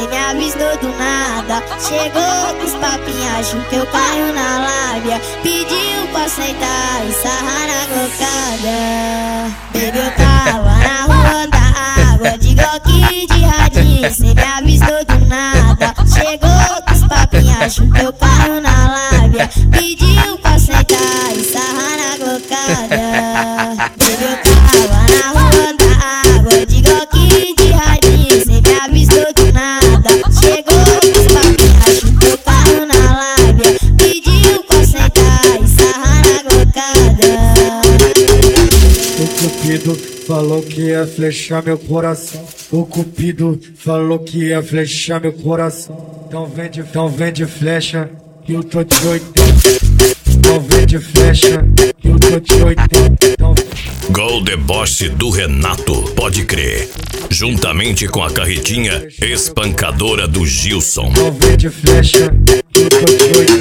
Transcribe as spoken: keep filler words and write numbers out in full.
cê me avisou do nada. Chegou com os papinhos, achou que eu caio na lábia. Pediu pra sentar e sarrar na glocada. Baby, eu tava na rua da água, de Glock de radinho, cê me avisou do nada. Chegou com os papinhos, achou que eu caio na lábia. Pediu pra sentar e sarrar na glocada. Baby, eu tava na rua da água, de Glock de radinho, cê me avisou do nada. Chegou com os papinhos, achou que eu caio na lábia. Pediu pra sentar e sarrar na glocada. O Cupido falou que ia flechar meu coração. O Cupido falou que ia flechar meu coração. Então vende, então vende flecha, que eu tô de oitenta. Então vende flecha, que eu tô de oitenta. Então... Gol deboche do Renato, pode crer. Juntamente com a carretinha espancadora do Gilson. Então vende flecha, que eu tô de oitenta.